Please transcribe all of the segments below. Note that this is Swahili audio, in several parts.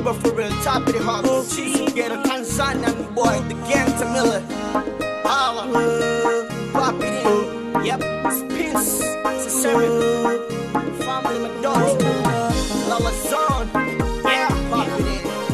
Kimber for real, top of the heart. Cheesy, get a Tanzania boy, the gang to Miller. Holla, pop it in. Yep, Spins, it's a seven. Family McDonald's, Lala Zone. Yeah, pop it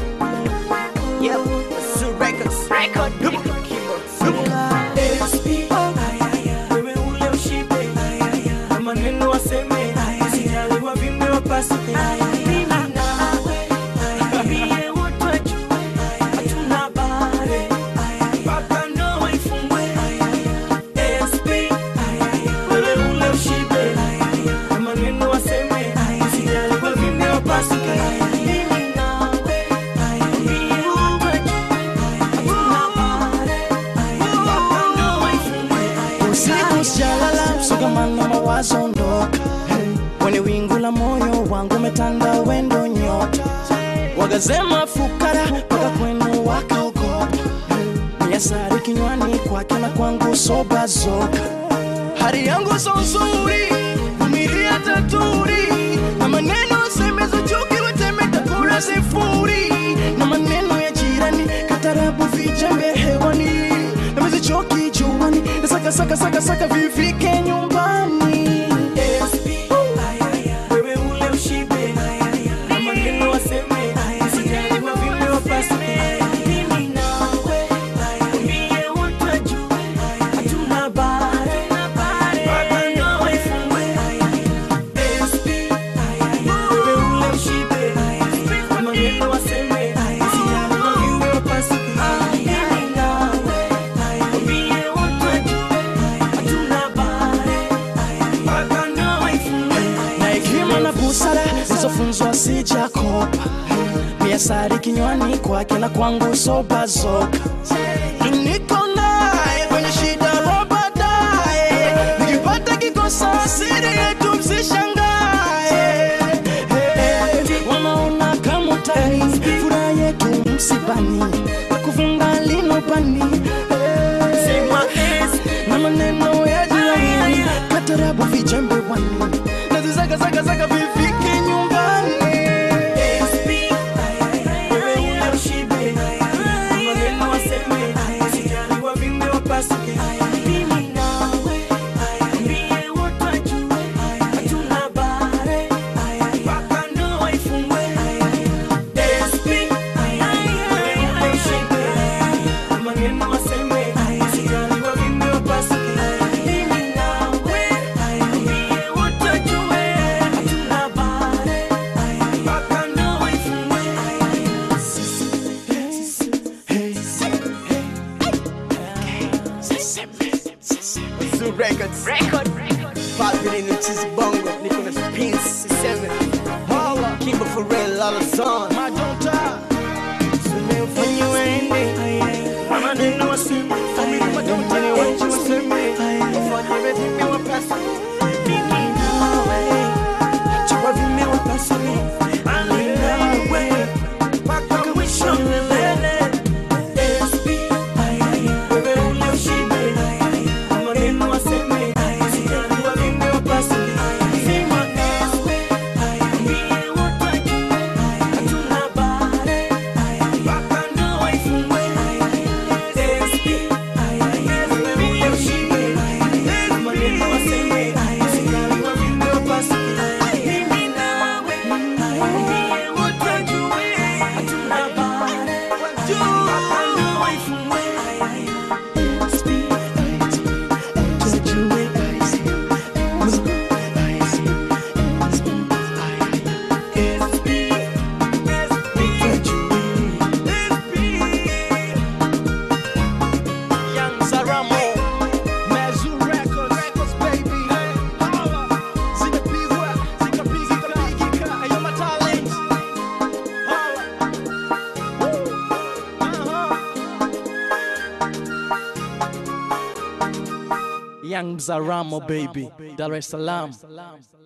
in. Yep, Zoo Records. Record, Kimber. ASP, wewe ule ushibe, maneno waseme, sijaliwa vime wapasi. Mimi nawe, wabie watu wajue, hatuna bare, mpaka ndoa ifungwe. ASP, wewe ule ushibe, maneno waseme, sijaliwa vime wapasi. Mimi nawe, wabie watu wajue, hatuna bare, mpaka ndoa ifungwe. Usiku sijalala, msongamano mawazo ondoka. Kwenye wingu la moyo wangu umetanda wendo nyota. Wagazema fukara mpaka kwenu wakaogopa. Miasari kinywani kwake na kwangu soba zoka. Hali yangu so nzuri, vumilia taturi. Na maneno semezo chuki watemeta kura sifuri. Na maneno ya jirani katarabu vijembe hewani. Na mezi choki juani, na saka vivike nyumbani. ASP, wewe ule ushibe, maneno waseme, sijaliwa vime wapasi. Mimi nawe, wabie watu wajue, hatuna bare, mpaka ndoa ifungwe. ASP, wewe ule ushibe, maneno waseme, sijaliwa vime wapasi. Mimi nawe, wabie watu wajue, hatuna bare, mpaka ndoa ifungwe. Na hekima na busara zilizofunzwa sijakopa. Miasari kinywani kwake na kwangu soba zoka. Niko naye kwenye shida roba dae. Nikipata kikosa siri yetu msishangae. Wanaona kama utani, furaha yetu msibani. Kufunga lino pani. Sema ASP, Na maneno ya jirani katarabu vijembe wani. Na zizaka vivike nyumbani. ASP, wewe ule ushibe, maneno waseme, sijaliwa vime wapasi. Mimi nawe, wabie watu wajue, hatuna bare, mpaka ndoa ifungwe. ASP, wewe ule ushibe, maneno waseme, sijaliwa vime wapasi. Mimi nawe, wabie watu wajue, hatuna bare, mpaka ndoa ifungwe. Zoo Records. Pop it in, Cheesy Bongo. Nicholas Spins, it's seven. Holla, Kimber for real, Lala Zone. Ufanye waende, maneno waseme, ufanye wache waseme, ufanye vime wapasi. Mimi nawe, chukua vime wapasi. Mimi nawe, mpaka mwisho milele. ASP, wewe ule ushibe, maneno waseme, sijaliwa vime wapasi. Sema ASP, wabie watu wajue, hatuna bare, mpaka ndoa ifungwe. ASP, wewe ule ushibe, maneno waseme, sijaliwa vime wapasi. Mimi nawe, wabie watu wajue, hatuna bare, mpaka ndoa ifungwe. Young Zaramo, Mazoo Records, baby. Zikapigika, ayo matalent. Young Zaramo, baby, Dar es Salaam.